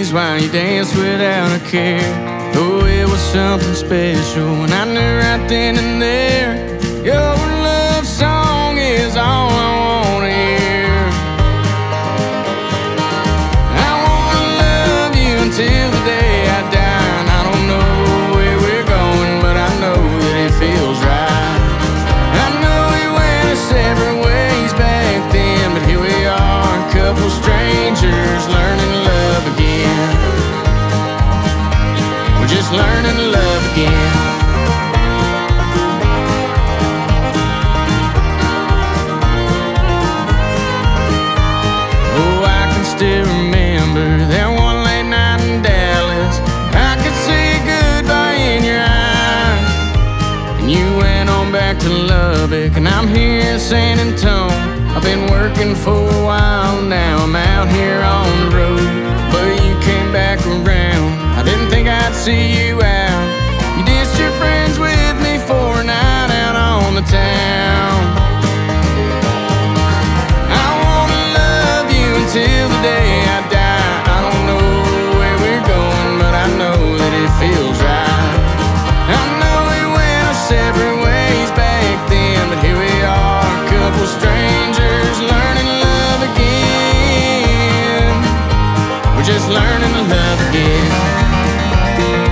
days while you danced without a care. Oh, it was something special, and I knew right then and there your love song is all I want to hear. I want to love you until the day I die, and I don't know where we're going, but I know that it feels right. I know we went our separate ways back then, but here we are, a couple strangers learning to love again. We're just learning to love again. Oh, I can still remember that one late night in Dallas. I could see goodbye in your eyes, and you went on back to Lubbock, and I'm here in San Antonio. I've been working for a while now, I'm out here on the road, but you came back around. I didn't think I'd see you out. You ditched your friends with me for a night out on the town. I wanna love you until the day I die. I don't know where we're going, but I know that it feels right. I know we went our separate ways back then, but here we are, a couple strangers learning to love again. We're just learning to love again.